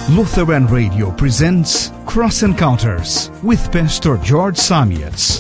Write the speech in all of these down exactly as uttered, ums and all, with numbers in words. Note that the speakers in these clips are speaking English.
Lutheran Radio presents Cross Encounters with Pastor George Samietz.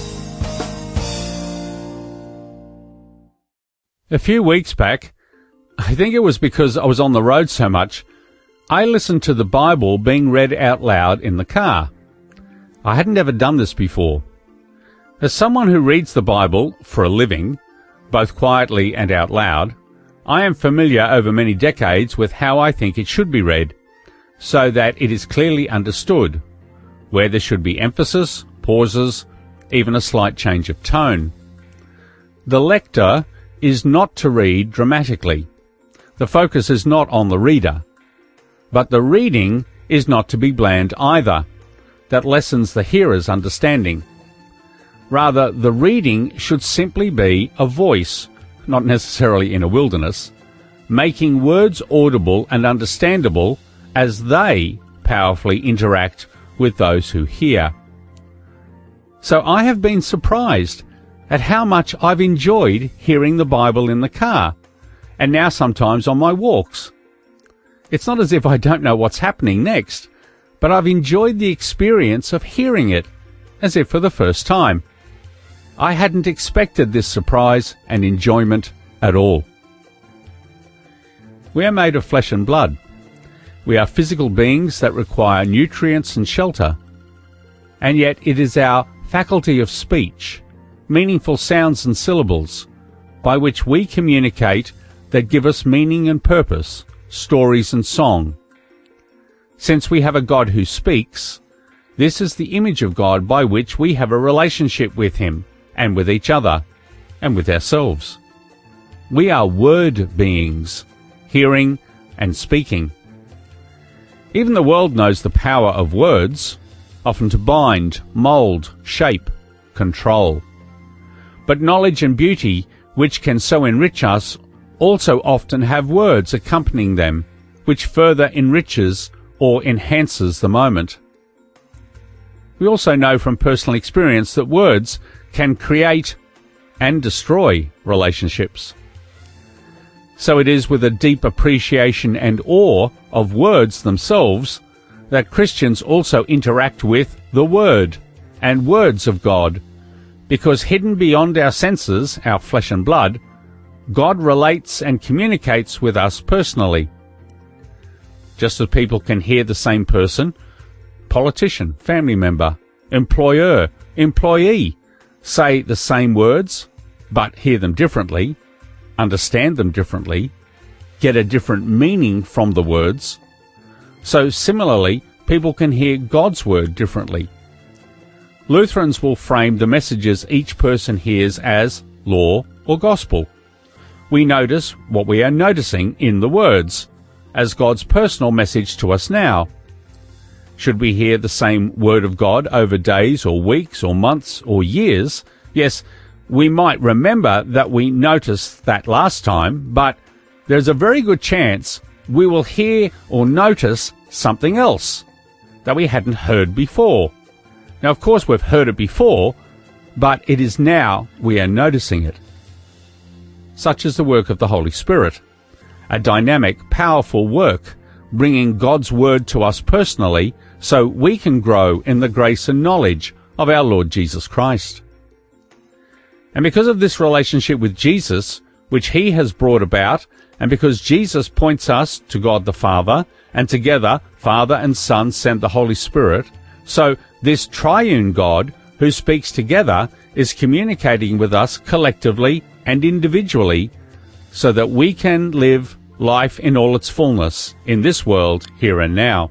A few weeks back, I think it was because I was on the road so much, I listened to the Bible being read out loud in the car. I hadn't ever done this before. As someone who reads the Bible for a living, both quietly and out loud, I am familiar over many decades with how I think it should be read, so that it is clearly understood, where there should be emphasis, pauses, even a slight change of tone. The lector is not to read dramatically. The focus is not on the reader. But the reading is not to be bland either. That lessens the hearer's understanding. Rather, the reading should simply be a voice, not necessarily in a wilderness, making words audible and understandable as they powerfully interact with those who hear. So I have been surprised at how much I've enjoyed hearing the Bible in the car, and now sometimes on my walks. It's not as if I don't know what's happening next, but I've enjoyed the experience of hearing it, as if for the first time. I hadn't expected this surprise and enjoyment at all. We are made of flesh and blood. We are physical beings that require nutrients and shelter. And yet it is our faculty of speech, meaningful sounds and syllables, by which we communicate that give us meaning and purpose, stories and song. Since we have a God who speaks, this is the image of God by which we have a relationship with Him and with each other and with ourselves. We are word beings, hearing and speaking. Even the world knows the power of words, often to bind, mould, shape, control. But knowledge and beauty, which can so enrich us, also often have words accompanying them, which further enriches or enhances the moment. We also know from personal experience that words can create and destroy relationships. So it is with a deep appreciation and awe of words themselves that Christians also interact with the Word and words of God, because hidden beyond our senses, our flesh and blood, God relates and communicates with us personally. Just as people can hear the same person, politician, family member, employer, employee, say the same words, but hear them differently, understand them differently, get a different meaning from the words. So similarly, people can hear God's word differently. Lutherans will frame the messages each person hears as law or gospel. We notice what we are noticing in the words, as God's personal message to us now. Should we hear the same word of God over days or weeks or months or years, yes, we might remember that we noticed that last time, but there's a very good chance we will hear or notice something else that we hadn't heard before. Now, of course, we've heard it before, but it is now we are noticing it. Such is the work of the Holy Spirit, a dynamic, powerful work, bringing God's Word to us personally so we can grow in the grace and knowledge of our Lord Jesus Christ. And because of this relationship with Jesus, which He has brought about, and because Jesus points us to God the Father, and together Father and Son sent the Holy Spirit, so this triune God who speaks together is communicating with us collectively and individually so that we can live life in all its fullness in this world here and now.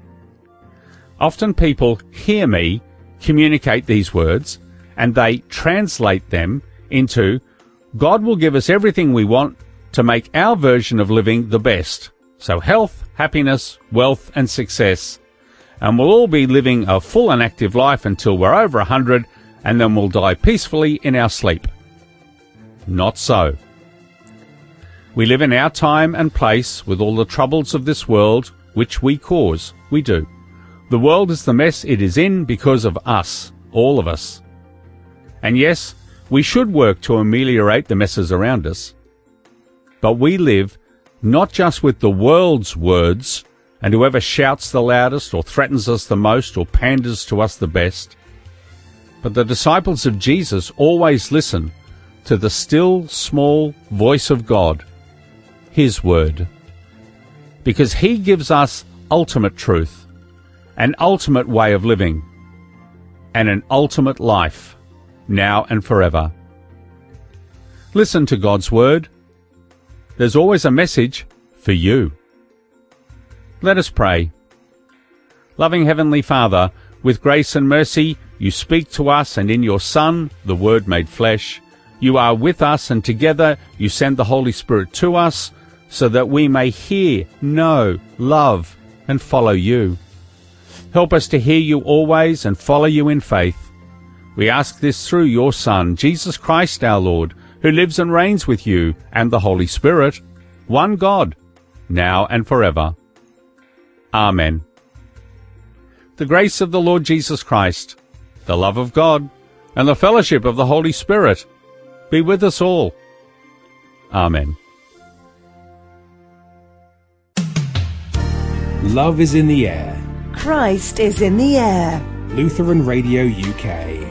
Often people hear me communicate these words and they translate them into, God will give us everything we want to make our version of living the best. So health, happiness, wealth and success. And we'll all be living a full and active life until we're over a hundred, and then we'll die peacefully in our sleep. Not so. We live in our time and place with all the troubles of this world, which we cause. We do. The world is the mess it is in because of us, all of us. And yes, we should work to ameliorate the messes around us. But we live not just with the world's words and whoever shouts the loudest or threatens us the most or panders to us the best. But the disciples of Jesus always listen to the still, small voice of God, His Word, because He gives us ultimate truth, an ultimate way of living, and an ultimate life, now and forever. Listen to God's Word. There's always a message for you. Let us pray. Loving Heavenly Father, with grace and mercy, you speak to us, and in your Son, the Word made flesh, you are with us, and together you send the Holy Spirit to us, so that we may hear, know, love, and follow you. Help us to hear you always and follow you in faith. We ask this through your Son, Jesus Christ our Lord, who lives and reigns with you and the Holy Spirit, one God, now and forever. Amen. The grace of the Lord Jesus Christ, the love of God, and the fellowship of the Holy Spirit be with us all. Amen. Love is in the air. Christ is in the air. Lutheran Radio U K.